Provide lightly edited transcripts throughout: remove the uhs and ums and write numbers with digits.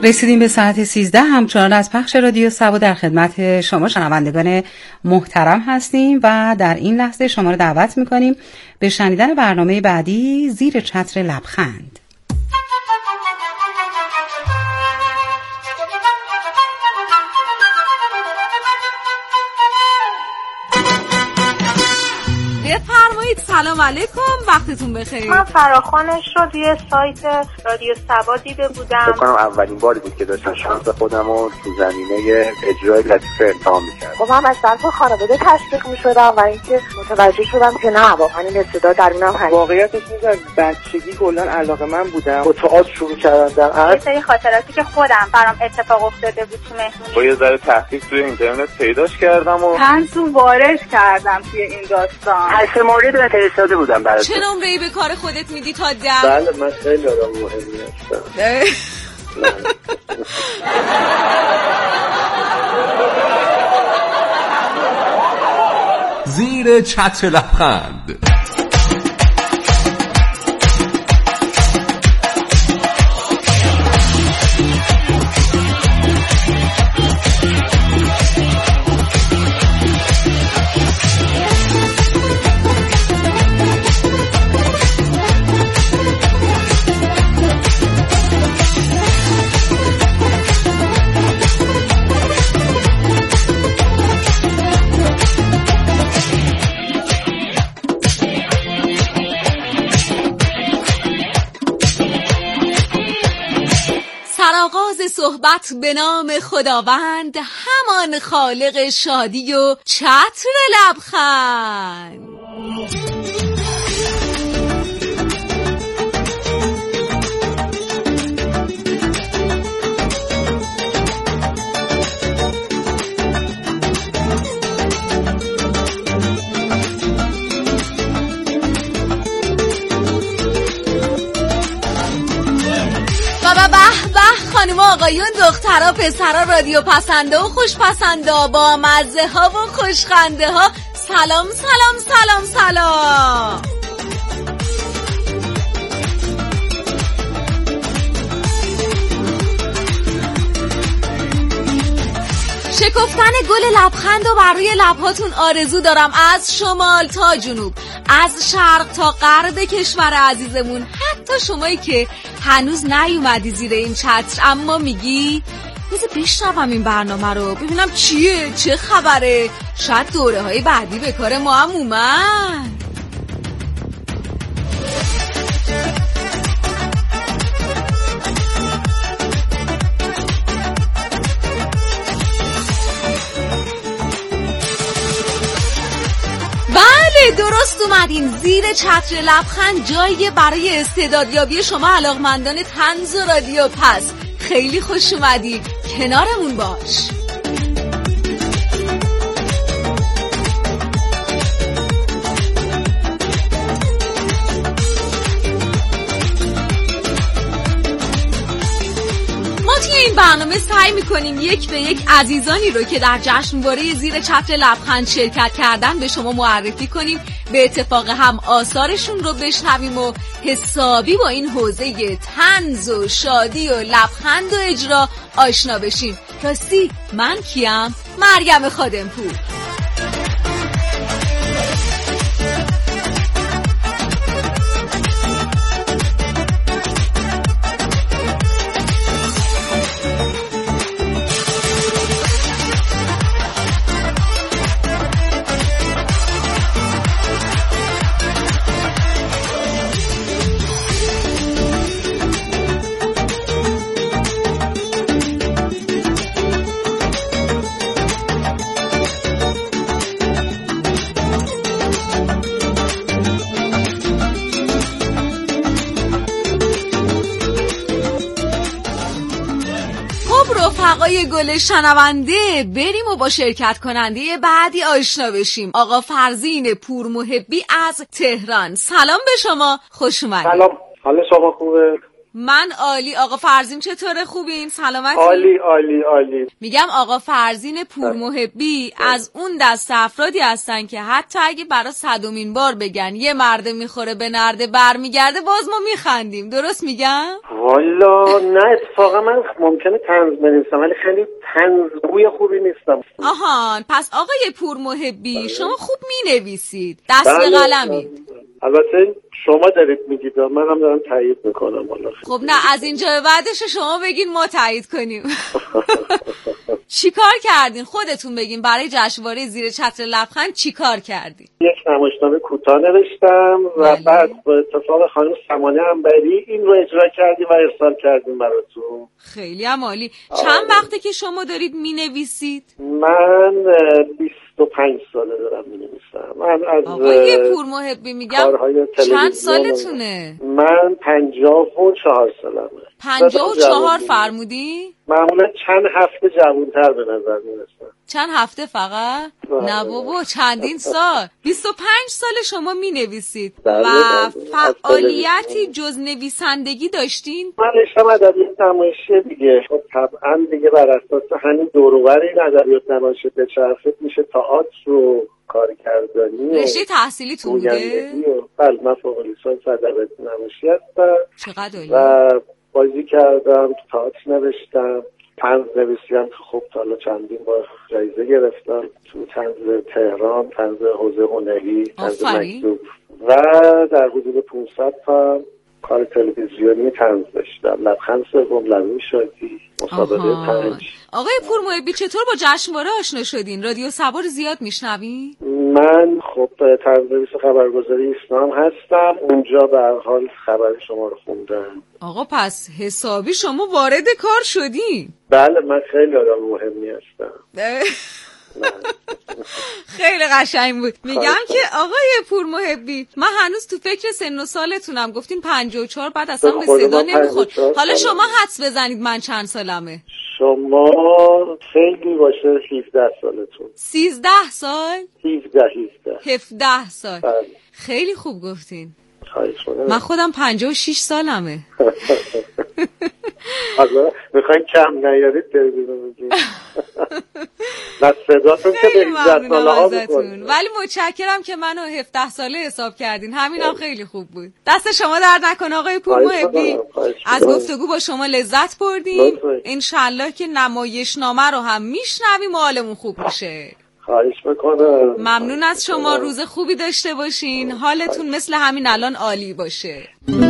رسیدیم به ساعت 13. همچنان از پخش رادیو سبا در خدمت شما شنوندگان محترم هستیم و در این لحظه شما رو دعوت میکنیم به شنیدن برنامه بعدی زیر چتر لبخند. بفرمایید. سلام علیکم، وقتتون بخیر. من فراخوانش رو روی سایت رادیو سبا دیده بودم. فکر کنم اولین باری بود که داشتم شانس خودم رو تو زمینه اجرای لطیفه امتحان می‌کردم. خب من از طرف خانواده تشویق می‌شدم و اینکه متوجه شدم که نه، واقعا این استعداد درونم هست. واقعیتش اینه از بچگی کلاً علاقه من بودم. با تئاتر شروع کردم. یه سری خاطراتی که خودم برام اتفاق افتاده بود تو مهمونی. با یه ذره تحقیق توی اینترنت پیداش کردم و چند وارد کردم توی این داستان. 8 مورد فرستاده بودم برات. چه نمره‌ای به کار خودت میدی تا 10؟ بله من خیلی آدم مهمی هستم. زیر چتر لبخند. آغاز صحبت به نام خداوند، همان خالق شادی و چتر لبخند. خانم آقایون، دخترها، پسرها، رادیو پسنده و خوش پسنده با مزه ها و خوشخنده ها، سلام سلام سلام سلام. شکفتن گل لبخند و بر روی لبهاتون آرزو دارم، از شمال تا جنوب، از شرق تا غرب کشور عزیزمون. حتی شمایی که هنوز نیومدی زیر این چتر اما میگی بذار بشنوم این برنامه رو ببینم چیه، چه خبره، شاید دوره های بعدی به کار ما هم اومد. درست اومدین زیر چتر لبخند، جایی برای استعدادیابی شما علاقمندان طنز و رادیو. پس خیلی خوش اومدی، کنارمون باش. این برنامه سعی میکنیم یک به یک عزیزانی رو که در جشنواره زیر چتر لبخند شرکت کردن به شما معرفی کنیم، به اتفاق هم آثارشون رو بشنویم و حسابی با این حوزه طنز و شادی و لبخند و اجرا آشنا بشیم. راستی من کیم؟ مریم خادمپور. گل شنونده، بریم و با شرکت کننده بعدی آشنا بشیم. آقا فرزین پورمحبی از تهران، سلام به شما، خوش اومدید. سلام، حال شما خوبه؟ من عالی. آقا فرزین چطوره؟ خوبین؟ سلامتی؟ عالی عالی عالی. میگم آقا فرزین پورمحبی از اون دست افرادی هستن که حتی اگه برای 100مین بار بگن یه مرده میخوره به نرده برمیگرده باز ما میخندیم. درست میگم؟ والا نه، اتفاقا من ممکنه طنز بنویسم ولی خیلی طنزگوی خوبی نیستم. آهان، پس آقای پورمحبی شما خوب مینویسید، دست به قلمی. البته شما دارید میگید، منم دارم تایید میکنم. خب نه، از اینجا به بعدش شما بگین ما تایید کنیم. چیکار کردین؟ خودتون بگین برای جشنواره زیر چتر لبخند چیکار کردین؟ یک نمایشنامه کوتاه نوشتم و بعد با اتفاق خانم سمانه انبری این رو اجرا کردیم و ارسال کردیم براتون. خیلی هم عالی. چند وقته که شما دارید مینویسید؟ من 25 ساله دارم می‌نویسم. من از آقای پورمحبی میگم چند سالتونه؟ من 54 سالمه. 54 فرمودی؟ معمولا چند هفته جوان‌تر به نظر میرسم. چند هفته فقط؟ نه بابا، چندین سال. 25 سال شما مینویسید و فعالیتی جز نویسندگی داشتین؟ من رشتم ادبیات نمایشی دیگه. خب طبعا دیگه بر اساس همین دور و بر این ادبیات نمایشی به چرخه میشه تئاتر و کارگردانی. رشته تحصیلیتون بوده؟ بله، من فوق لیسانس ادبیات نمایشی هستم. چقدر عالی. و بازی کردم، تو تئاتر نوشتم، طنز نویسیم که خب تا حالا چندین بار جایزه گرفتم، تو طنز تهران، طنز حوزه هنری، طنز مکتوب و در حدود 500 تا کار تلویزیونی طنز داشتم. لبخند سوم، لبه شادی، مسابقه 5. آقای پورمحبی چطور با جشنواره آشنا شدین؟ رادیو سبا رو زیاد میشنوین؟ من خب طنزنویس خبرگزاری اسلام هستم، اونجا به هر حال خبر شما رو خوندم. آقا پس حسابی شما وارد کار شدین؟ بله، من خیلی آدم مهمی هستم. خیلی قشنگ بود. میگم که آقای پورمحبی من هنوز تو فکر سن و سالتونم. گفتین 54، بعد اصلا به صدا نمیخورد. حالا شما حدس بزنید من چند سالمه؟ شما خیلی باشه 17 سالتون. 13 سال؟ 17 سال. خیلی خوب گفتین. من خودم 56 سالمه. آقا میخواین کم نیارید تلویزیون بگید. نه صداتون که به 18 ساله ها میکنید. ولی متشکرم که منو 17 ساله حساب کردین. همینم خیلی خوب بود. دست شما درد نکنه آقای پورمحبی. از گفتگو با شما لذت بردیم. انشالله که نمایشنامه رو هم میشنویم و حالمون خوب میشه. خواهش میکنم. ممنون از شما. روز خوبی داشته باشین. حالتون مثل همین الان عالی باشه.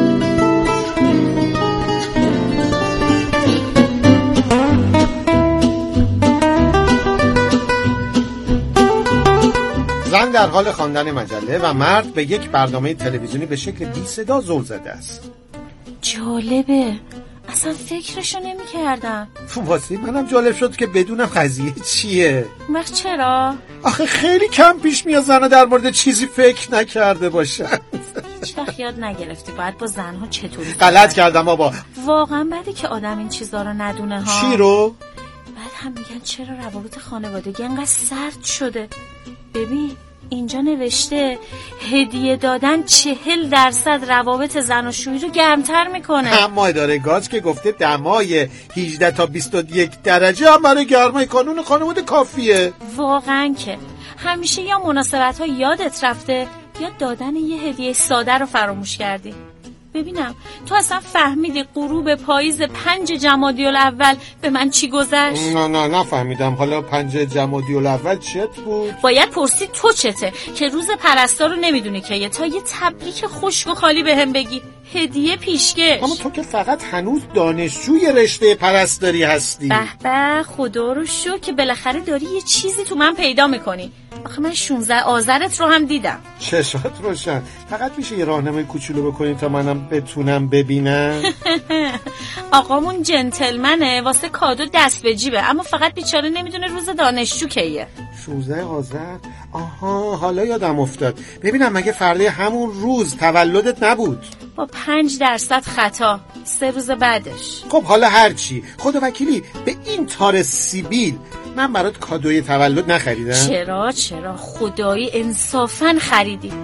زن در حال خواندن مجله و مرد به یک برنامه تلویزیونی به شکل بی صدا زل زده است. جالبه، اصلا فکرشو نمی کردم. واسه منم جالب شد که بدونم قضیه چیه. وقت چرا؟ آخه خیلی کم پیش میاد زنها در مورد چیزی فکر نکرده باشن. هیچ وقت یاد نگرفتی باید با زنها چطوری غلط کردم بابا. واقعا بده که آدم این چیزا رو ندونه ها. چی رو؟ بعد هم میگن چرا روابط خانوادگی انقدر سرد شده. ببین اینجا نوشته هدیه دادن 40% روابط زناشویی رو گرمتر میکنه. اما اداره گاز که گفته دمای 18 تا 21 درجه هم برای گرمای کانون خانواده کافیه. واقعا که همیشه یا مناسبت ها یادت رفته یا دادن یه هدیه ساده رو فراموش کردی. ببینم تو اصلا فهمیدی غروب پاییز 5 جمادی الاول به من چی گذشت؟ نه نفهمیدم. حالا 5 جمادی الاول چت بود؟ باید پرسید تو چته که روز پرستار رو نمیدونی که تا یه تبریک خشک و خالی بهم بگی. هدیه پیشکش. اما تو که فقط هنوز دانشجوی رشته پرستاری هستی. به خدا رو شکر که بالاخره داری یه چیزی تو من پیدا میکنی. آخه من 16 آذرت رو هم دیدم. چشات روشن. فقط میشه یه راهنمای کوچولو بکنی تا منم بتونم ببینم؟ آقامون جنتلمنه، واسه کادو دست به جیبه، اما فقط بیچاره نمیدونه روز دانشجو کیه. 16 آذر؟ آها حالا یادم افتاد. ببینم مگه فردا همون روز تولدت نبود؟ با 5% خطا 3 روز بعدش. خب حالا هرچی، خدا وکیلی به این تار سیبیل من برات کادوی تولد نخریدم. چرا خدایی انصافاً خریدی. یه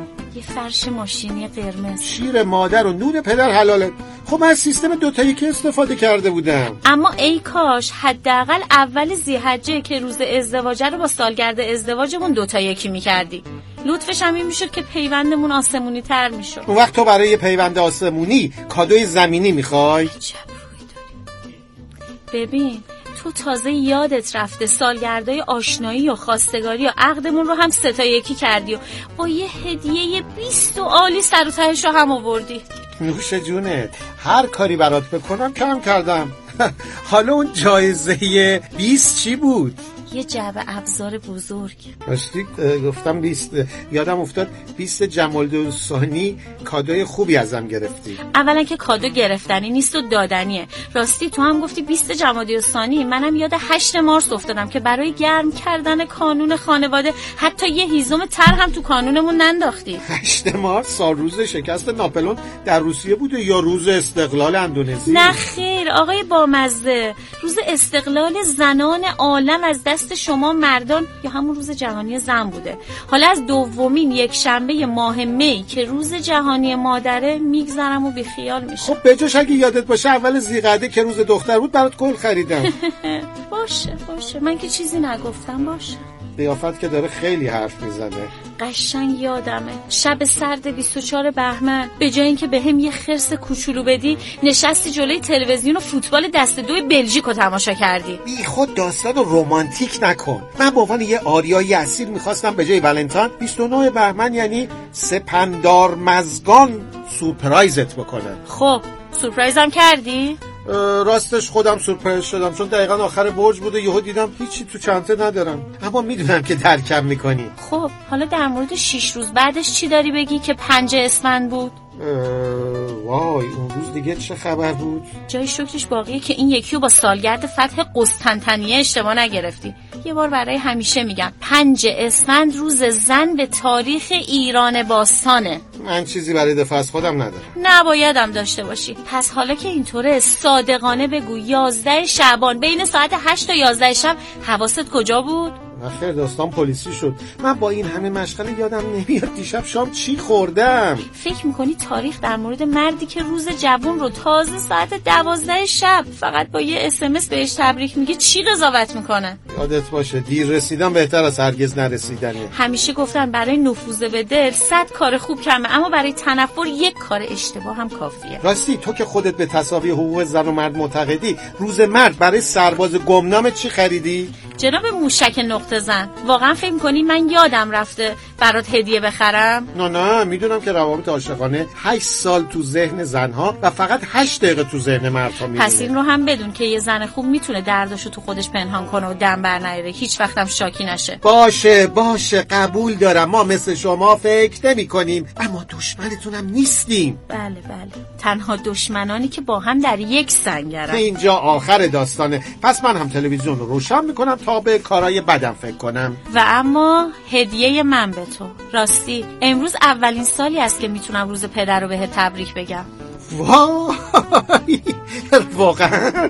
فرش ماشینی قرمز. شیر مادر و نون پدر حلالت. خب من از سیستم 2 تا 1 استفاده کرده بودم. اما ای کاش حداقل اول ذی‌حجه که روز ازدواج رو با سالگرد ازدواجمون 2 تا 1 می‌کردی. لطفش هم این میشد که پیوندمون آسمونی تر میشد. اون وقت تو برای پیوند آسمونی کادوی زمینی میخوای؟ ببین تو تازه یادت رفته سالگردای آشنایی و خواستگاری و عقدمون رو هم 3 تا 1 کردی و با یه هدیه 20 عالی سر و تهش رو هم آوردی. نوش جونت، هر کاری برات بکنم کم کردم. حالا اون جایزه 20 چی بود؟ یه جعبه ابزار بزرگ. راستی گفتم 20 یادم افتاد 20 جمالدوستانی کادوی خوبی ازم گرفتی. اولا که کادو گرفتنی نیست و دادنیه. راستی تو هم گفتی 20 جمادی منم یاد 8 مارس افتادم که برای گرم کردن کانون خانواده حتی یه هیزم تر هم تو کانونمون ننداختی. 8 مارس روز شکست ناپلئون در روسیه بوده یا روز استقلال اندونزی؟ نه خیر آقای بامزه، روز استقلال زنان عالم از دست شما مردان یا همون روز جهانی زن بوده. حالا از دومین یک شنبه ماه می که روز جهانی مادره میگذرم و بیخیال میشه. خب بجاش اگه یادت باشه اول ذی‌قعده که روز دختر بود برات گل خریدم. باشه من که چیزی نگفتم. باشه قیافت که داره خیلی حرف میزنه. قشنگ یادمه شب سرد 24 بهمن به جای اینکه بهم یه خرس کوچولو بدی نشستی جلوی تلویزیون و فوتبال دست 2 بلژیک رو تماشا کردی. بی خود داستان رو رمانتیک نکن. من به عنوان یه آریایی اصیل میخواستم به جای ولنتاین 29 بهمن یعنی سپندار مزگان سورپرایزت بکنم. خب سورپرایزم کردی؟ راستش خودم سورپرایز شدم چون دقیقا آخر برج بوده یهو دیدم هیچی تو چنته ندارم، اما میدونم که درکم میکنی. خب حالا در مورد 6 روز بعدش چی داری بگی که 5 اسفند بود؟ وای اون روز دیگه چه خبر بود؟ جای شکرش باقیه که این یکی رو با سالگرد فتح قسطنطنیه اشتباه نگرفتی. یه بار برای همیشه میگم 5 اسفند روز زن به تاریخ ایران باستانه. من چیزی برای دفاع از خودم ندارم. نبایدم داشته باشی. پس حالا که اینطوره صادقانه بگو 11 شعبان بین ساعت 8 تا 11 شب حواست کجا بود؟ آخر داستان پلیسی شد. من با این همه مشغله یادم نمیاد دیشب شام چی خوردم. فکر میکنی تاریخ در مورد مردی که روز جوون رو تازه ساعت 12 شب فقط با یه SMS بهش تبریک میگه چی قضاوت میکنه؟ یادت باشه دیر رسیدن بهتر از هرگز نرسیدنه. همیشه گفتن برای نفوذ به دل 100 کار خوب کمه اما برای تنفر 1 کار اشتباه هم کافیه. راستی تو که خودت به تساوی حقوق زن و مرد معتقدی روز مرد برای سرباز گمنام چی خریدی؟ جناب موشک نقطه زن واقعا فکر می‌کنی من یادم رفته برات هدیه بخرم؟ نه میدونم که روابط عاشقانه 8 سال تو ذهن زنها و فقط 8 دقیقه تو ذهن مردها میمونه. پس این رو هم بدون که یه زن خوب میتونه دردشو تو خودش پنهان کنه و دم بر نیاره، هیچ وقتم شاکی نشه. باشه قبول دارم ما مثل شما فکر نمی‌کنیم اما دشمنتونم نیستیم. بله تنها دشمنانی که با هم در یک سنگرن. اینجا آخر داستانه. پس من هم تلویزیون رو روشن میکنم تا به کارهای بدم فکر کنم. و اما هدیه من به تو. راستی امروز اولین سالی است که میتونم روز پدر رو بهت تبریک بگم. وای واقعا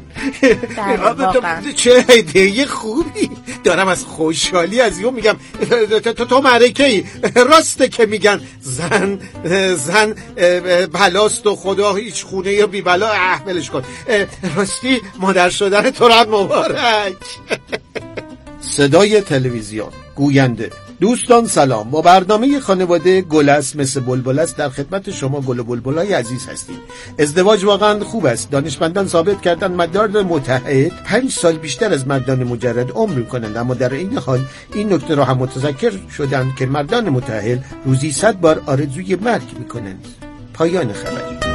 چه هدیه خوبی. دارم از خوشحالی از یو میگم تو معرکه‌ای. راسته که میگن زن بلاست و خدا هیچ خونه یا بی بلا. بلش کن. راستی مادر شدن تو را مبارک. صدای تلویزیون گوینده: دوستان سلام، با برنامه خانواده گل است مثل بلبل است در خدمت شما گل و بلبلای عزیز هستیم. ازدواج واقعا خوب است. دانشمندان ثابت کردن مردان متحد 5 سال بیشتر از مردان مجرد عمر می‌کنند، اما در این حال این نکته را هم متذکر شدند که مردان متحد روزی 100 بار آرزوی مرگ می‌کنند. پایان خبر.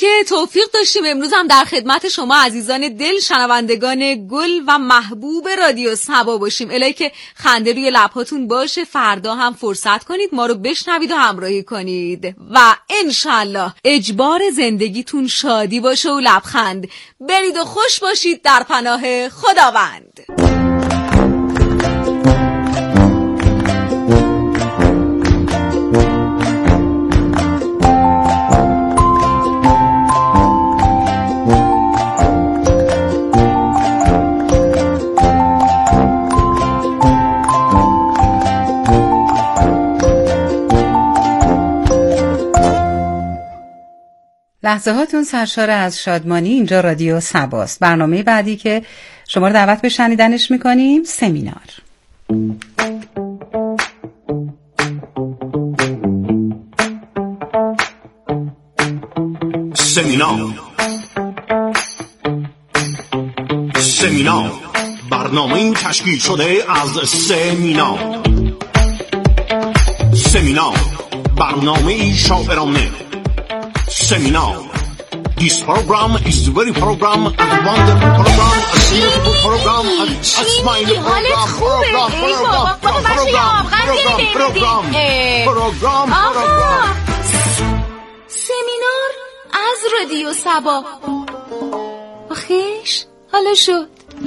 که توفیق داشتیم امروز هم در خدمت شما عزیزان دل، شنوندگان گل و محبوب رادیو صبا باشیم. الهی که خنده روی لبهاتون باشه، فردا هم فرصت کنید ما رو بشنوید و همراهی کنید و انشالله اجبار زندگیتون شادی باشه و لبخند. برید و خوش باشید در پناه خداوند. لحظه هاتون سرشار از شادمانی. اینجا رادیو صباست. برنامه بعدی که شما رو دعوت به شنیدنش میکنیم سمینار. سمینار برنامه این تشکیل شده از سمینار برنامه شاعرانه. Seminar. This program is the very program, a wonderful program, a beautiful program, a smiling program. سمینار از رادیو صبا. آخیش حالا شد.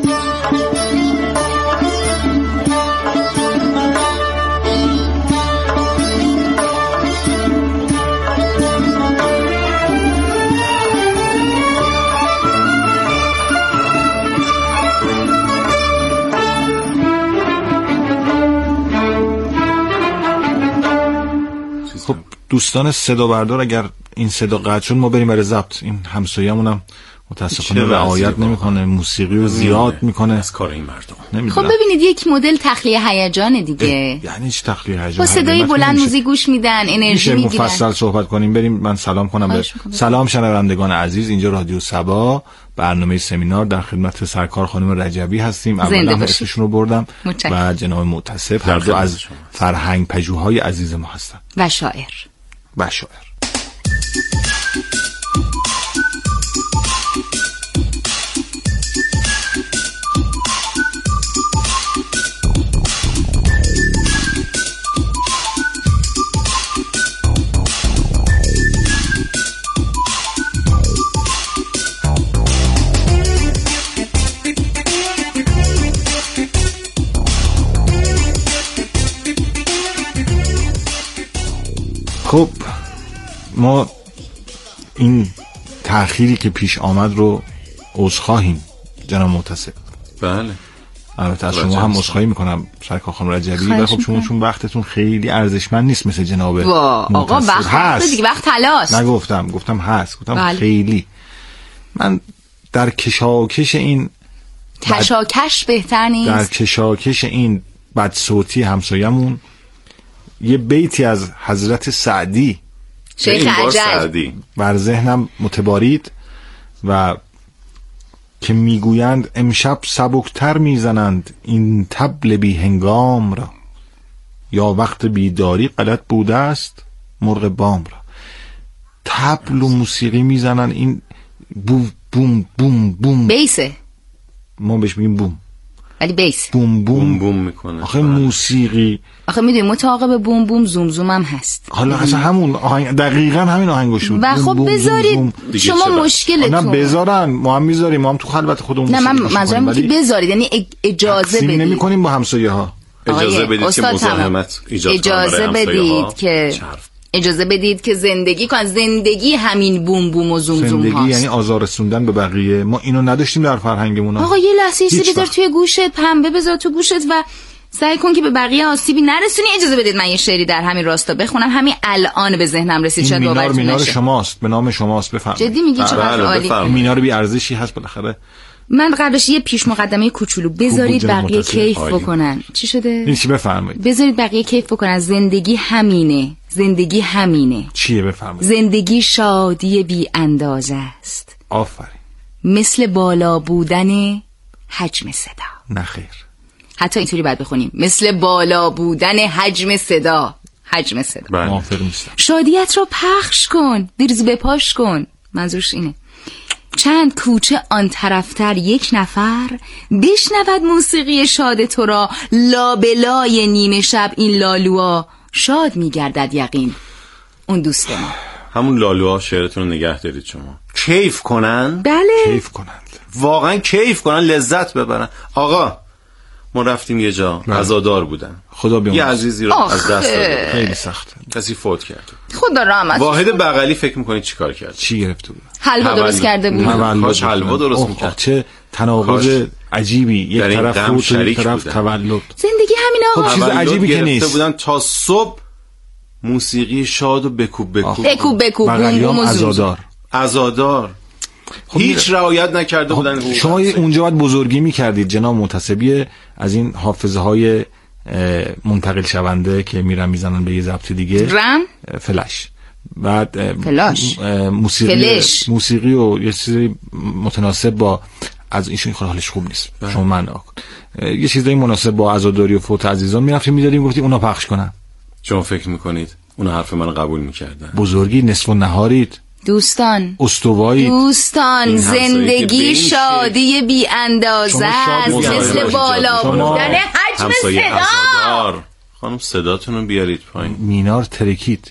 خب دوستان صدا بردار، اگر این صدا قطع شد ما بریم برای ضبط. این همسایه‌مون هم متاسفانه رعایت نمیکنه، موسیقی رو زیاد میکنه از کار این مردم. خب ببینید یک مدل تخلیه هیجان دیگه. یعنی چه تخلیه هیجان؟ با صدای بلند موزیک گوش میدن، انرژی میگیرن. مفصل صحبت کنیم. بریم من سلام کنم. سلام شنوندگان عزیز، اینجا رادیو صبا، برنامه سمینار. در خدمت سرکار خانم رجبی هستیم. اولا اسمشون رو بردم و جناب معتصب، هر دو از فرهنگ پژوهای عزیز ما هستن و شاعر. خب ما این تأخیری که پیش آمد رو عذرخواهیم جناب معتصب. بله البته از شما هم عذرخواهی میکنم سرکار خانم رجبی، ولی خب شما چون وقتتون خیلی ارزشمند نیست مثل جناب آقا وقت هست دیگه، وقت تلاش. گفتم هست، گفتم خیلی. من در کشاکش این تشاکش بهتر نیست، در کشاکش این بدصوتی همسایمون یه بیتی از حضرت سعدی شیخ عجل بر ذهنم متبارید و که میگویند امشب سبکتر میزنند این طبل بی هنگام را، یا وقت بیداری غلط بوده است مرغ بام را. طبل و موسیقی میزنن، این بوم بوم بوم بوم، بیسه، ما بهش میگیم بوم، ولی بیس بوم بوم بوم میکنه. آخه موسیقی، آخه میدونی متعاقب بوم بوم زوم زوم هم هست. حالا اصلا همون آهنگ دقیقاً همین آهنگو شد. و خب بذارید شما مشکلتون. نه بذارن، ما هم میذاریم، ما هم تو خلوت خودمون. نه من منظورم اینه که بذارید، یعنی اجازه بدید. نمی‌کنیم با همسایه‌ها. اجازه بدید که مزاحمت ایجاد کنه. اجازه بدید که زندگی کن. زندگی همین بوم بوم و زوم زوم هاست. زندگی یعنی آزار رسوندن به بقیه. ما اینو نداشتیم در فرهنگمون. آقا یه لحظه چیزی بذار توی گوشت، پنبه بذار تو گوشت و سعی کن که به بقیه آسیبی نرسونی. اجازه بدید من یه شعری در همین راستا بخونم، همین الان به ذهنم رسید، شاید باورتون نشه. مینار شماست، به نام شماست، بفرمایید. جدی میگی؟ چقدر عالی. مینار بی ارزشی هست بالاخره. من قبلش یه پیش مقدمه کوچولو، بذارید بقیه کیف بکنن. چی شده؟ چی بفرمایید. بذارید بقیه کیف بکنن. زندگی همینه، زندگی همینه. چیه بفرمایید؟ زندگی شادی بی اندازه است. آفرین. مثل بالا بودن حجم صدا. نه خیر. حتی اینطوری باید بخونیم، مثل بالا بودن حجم صدا. حجم صدا. موافق نیستم. شادیت رو پخش کن، بریز بپاش کن. منظورش اینه. چند کوچه آن طرفتر یک نفر بشنود موسیقی شاد تو را، لابلای نیمه شب این لالوها شاد میگردد یقین. اون دوست ما. همون لالوها شعرتون رو نگه دارید شما. کیف کنن؟ بله کیف کنند، واقعا کیف کنن، لذت ببرن. آقا ما رفتیم یه جا، عزادار بودن، خدا بیامرزه، یه عزیزی رو از دست داد، خیلی سخته، کسی فوت کرد، خدا رحمتش. واحد بغلی فکر میکنید چیکار کرد؟ چی گرفته بود؟ حلوا درست کرده بود. کاش حلوا درست میکرد. چه تناقض عجیبی، یک طرف فوت و یک طرف تولد. زندگی همین آقا. خب چیز عجیبی که نیست. بودن تا صبح موسیقی شاد و بکوب بغلیام عزادار خب هیچ رعایت نکرده بودن. شما اونجا باید بزرگی میکردید جناب محتسبی، از این حافظه های منتقل شونده که میرن میزنن به یه ضبط دیگه، رم فلش، بعد فلاش موسیقی و یه چیزی متناسب با از ایشون خود حالش خوب نیست شما من یه چیزایی مناسب با عزاداری و فوت عزیزان میرفتیم میدادیم، گفتیم اونا پخش کنن. شما فکر میکنید اونا حرف من قبول میکردن؟ بزرگی نصف و نهارید دوستان، استوایی دوستان، زندگی شادی بی اندازه است، مثل بالا بودن حجم صدا. خانم صداتون رو بیارید پایین. مینار ترکید.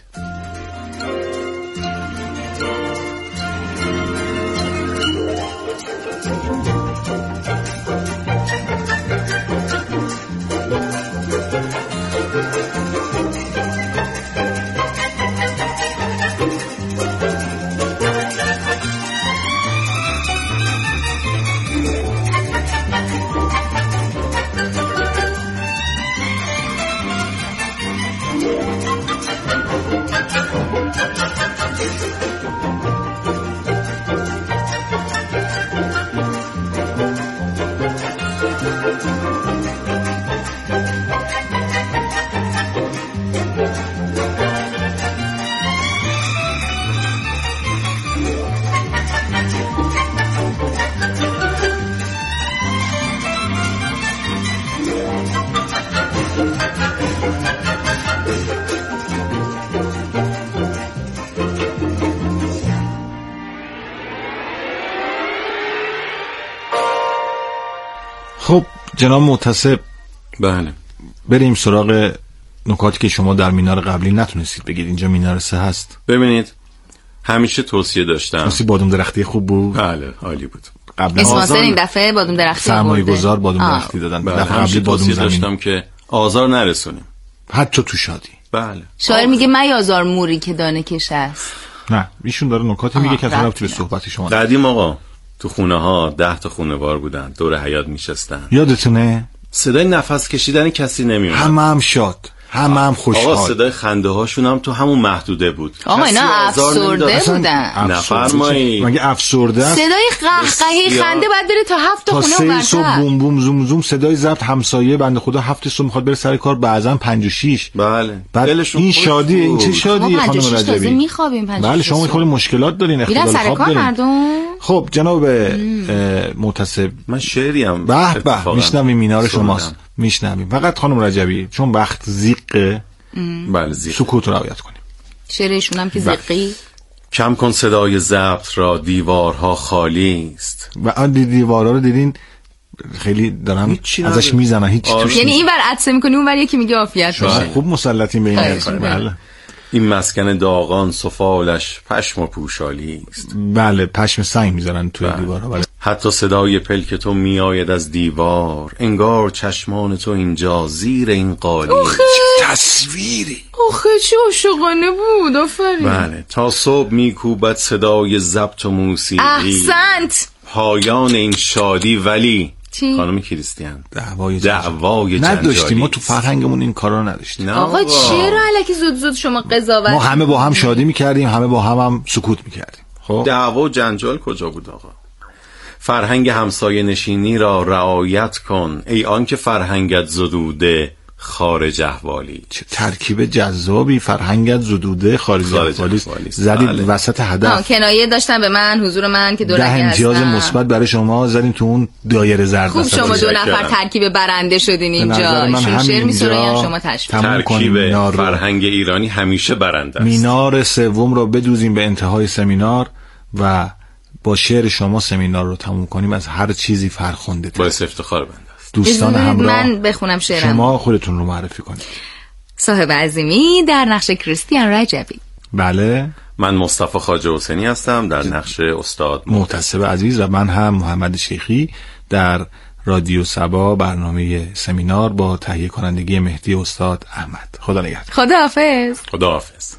خب جناب محتسب، بله بریم سراغ نکاتی که شما در مینار قبلی نتونستید بگید. اینجا مینار 3 هست. ببینید همیشه توصیه داشتم. بادوم درختی خوب بود. بله عالی بود. اسپانسر این دفعه بادوم درختی سرمایه گذار بادوم درختی دادن. دفعه قبلی بادوم داشتم که آزار نرسونیم حتی تو شادی. بله شاعر میگه من آزار موری که دانه کش است. نه ایشون داره نکاتی میگه که اصلا تو صحبت شما. قدیم آقا تو خونه ها 10 تا خونه‌وار بودن، دور حیاط میشستن. یادتونه؟ صدای نفس کشیدن کسی نمیومد. همه شاد، همه هم خوشحال. آقا صدای خنده هاشون هم تو همون محدوده بود. آقا اینا افسرده بودن. نفرمایید. مگه افسرده؟ صدای قهقهی خنده بعد بره تا 7 تا خونه ورتر. تا 3 صبح بوم بوم زوم زوم صدای ضبط همسایه بنده خدا 7 صبح میخواد بره سر کار، بعضن 5 و 6. بله. این شادیه، این چه شادیه خانم رجبی؟ میخوابیم 5 بله شما خیلی مشکلات دارین، اختلال خواب دارین. خب جناب محتسب، من شعریم به میشنویم مینار شماست، میشنویم. فقط خانم رجبی چون وقت زیقه، بله زیق، سکوت رو رعایت کنیم. شعرشون هم که زیقی. کم کن صدای ضبط را، دیوارها خالی است. و آن دیوارها رو دیدین خیلی دارم ازش میزنن، هیچ توش. یعنی این ور عطسه میکنی اون ور یکی میگه عافیت باشه. خوب مسلطین به این. بله این مسکن داغان سفالش پشم و پوشالی است. بله پشم سنگ میذارن توی دیوارها. بله. حتی صدای پلک تو میآید از دیوار، انگار چشمان تو اینجا زیر این قالی. تصویری آخه چه عاشقانه بود. آفرین. بله تا صبح میکوبد صدای ضبط و موسیقی. احسنت. پایان این شادی ولی خانم کریستیان دعوای جنجالی نداشتیم. ما تو فرهنگمون این کارا نداشتیم. آقا چرا الکی زود زود شما قضاوت؟ ما همه با هم شادی میکردیم، همه با هم سکوت میکردیم. خب دعوا و جنجال کجا بود آقا؟ فرهنگ همسایه نشینی را رعایت کن ای آن که فرهنگت زدوده خارج احوالی. چه ترکیب جذابی، فرهنگت زدوده خارج احوالی. زدید وسط هدف. کنایه داشتن به من، حضور من که دو رنگی هستم. امتیاز مثبت برای شما زدین تو اون دایره زرد. خوب شما 2 نفر ترکیب برنده شدین اینجا. ایشون شعر میسرین شما تشویق. ترکیب فرهنگ ایرانی همیشه برنده است. مینار 3 رو بدوزیم به انتهای سمینار و با شعر شما سمینار رو تموم کنیم از هر چیزی فرخنده تر. باعث افتخار بنده است. دوستان همراه، من بخونم شعرم. شما خودتون رو معرفی کنید. صاحب عظیمی در نقش کریستیان رجبی. بله. من مصطفی خواجه حسینی هستم در نقش استاد محتسب عزیز و من هم محمد شیخی در رادیو صبا برنامه سمینار با تهیه کنندگی مهدی استاد احمد. خدا نگهدار. خداحافظ. خداحافظ.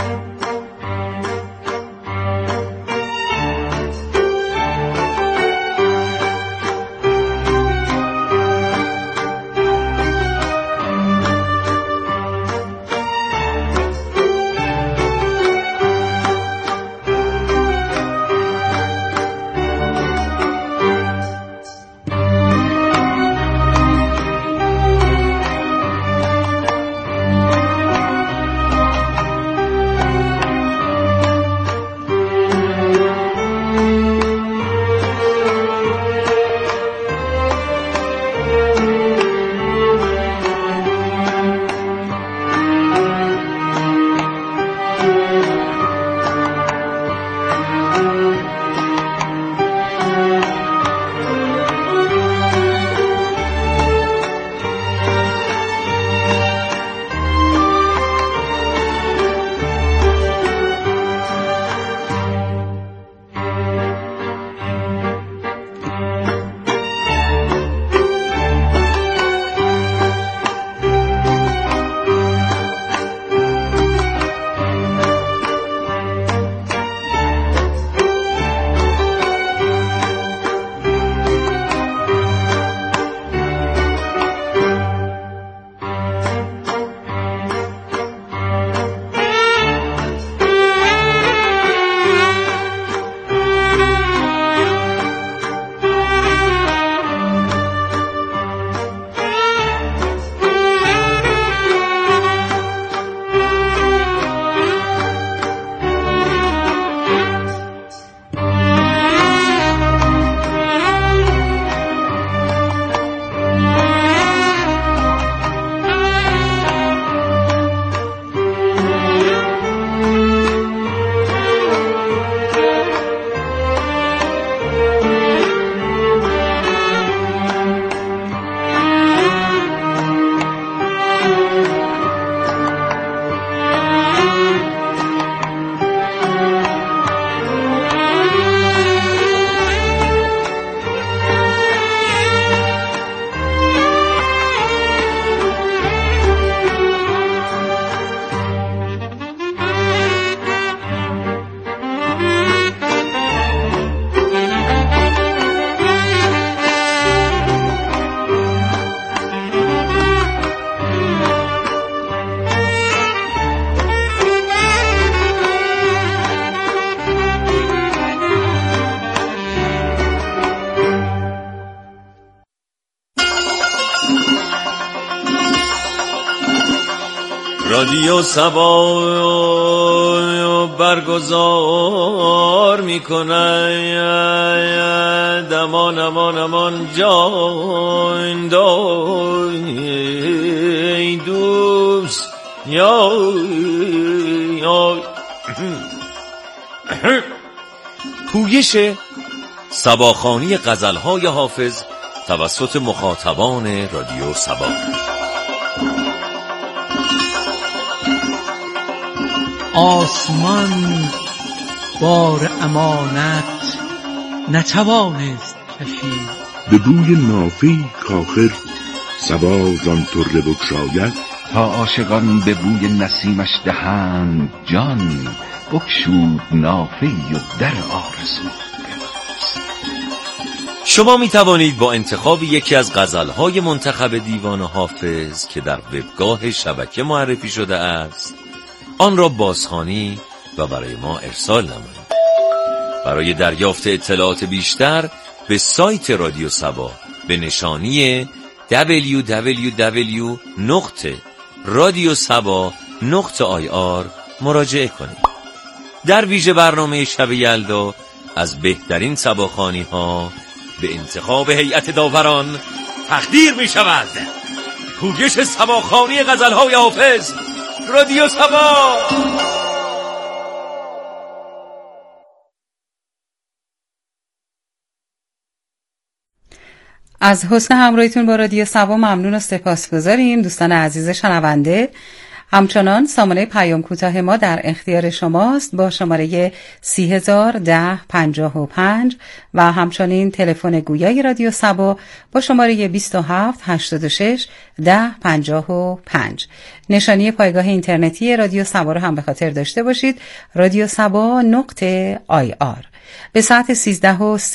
رادیو صبا برگزار میکنه امان امان امان جان دای دوست یا پویش صباخوانی غزل‌های حافظ توسط مخاطبان رادیو صبا. آسمان بار امانت نتوانست کشید، به بوی نافه‌ای کاخر صبا زان طره بگشاید، تا عاشقان به بوی نسیمش دهند جان، بگشود نافه‌ای و در آرزو. شما می توانید با انتخاب یکی از غزل‌های منتخب دیوان حافظ که در وبگاه شبکه معرفی شده است آن را بازخوانی و برای ما ارسال نمایید. برای دریافت اطلاعات بیشتر به سایت رادیو صبا به نشانی www.radiosaba.ir مراجعه کنید. در ویژه برنامه شب یلدا از بهترین صباخوانی‌ها به انتخاب هیئت داوران تقدیر می شود. پویش صباخوانی غزل‌های حافظ، رادیو صبا. از حسن همراهیتون با رادیو سبا ممنون و سپاسگزاریم. دوستان عزیز شنونده، همچنان سامانه پیام کوتاه ما در اختیار شماست با شماره 301055 و همچنین تلفن گویای رادیو سبا با شماره 27861055. نشانی پایگاه اینترنتی رادیو سبا رو هم به خاطر داشته باشید، رادیو سبا .ir. به ساعت 13:30